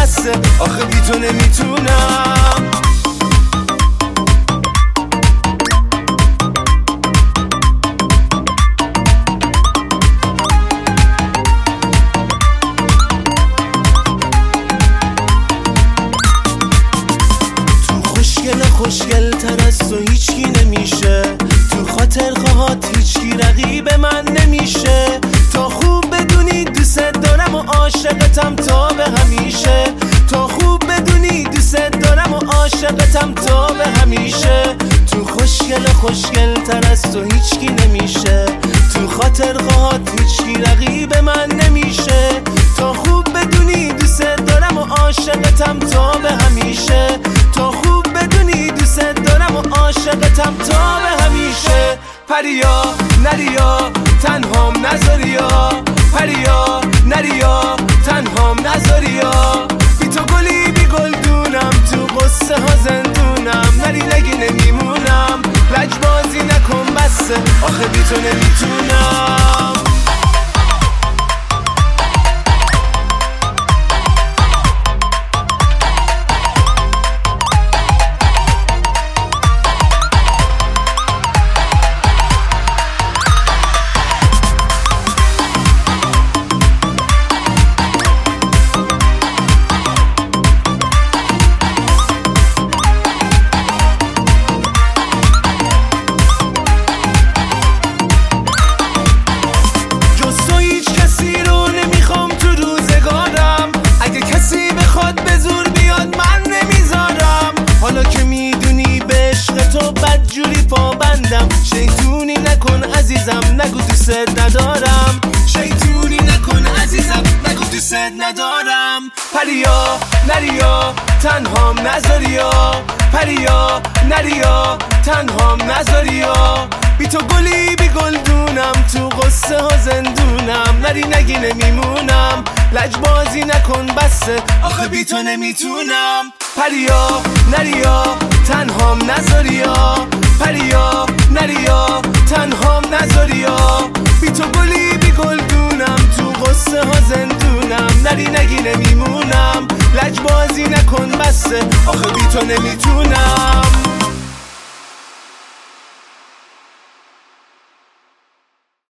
بسه، آخه بی تو نمیتونم. خوشگل تر از تو هیچکی نمیشه، تو خاطر خواهات هیچکی رقیب من نمیشه. تا خوب بدونی دوست دارم و عاشقتم تا به همیشه، تا خوب بدونی دوست دارم و عاشقتم تا به همیشه. تو خوشگل تر از تو هیچکی نمیشه، تو خاطر خواهات هیچکی رقیب من نمیشه. تا خوب بدونی دوست دارم و عاشقتم تا به همیشه، تا خوب بدونی دوست دارم و عاشقتم تا به همیشه. پریا نریا تنهام نذاریا، پریا نریا تنهام نذاریا. بی تو گلی بی گلدونم، تو قصه ها زندونم. نری نگی نمیمونم، لجبازی نکن بسه، آخه بی تو نمیتونم. شیطونی نکن عزیزم نگو دوست ندارم، شیطونی نکن عزیزم نگو دوست ندارم. پریا نریا تنهام نذاریا، پریا نریا تنهام نذاریا. بی تو گلی بی گلدونم، تو قصه ها زندونم. نری نگی نمیمونم، لجبازی نکن بسه، آخه بی تو نمیتونم. پریا نریا تنهام نذاریا، پریا نریا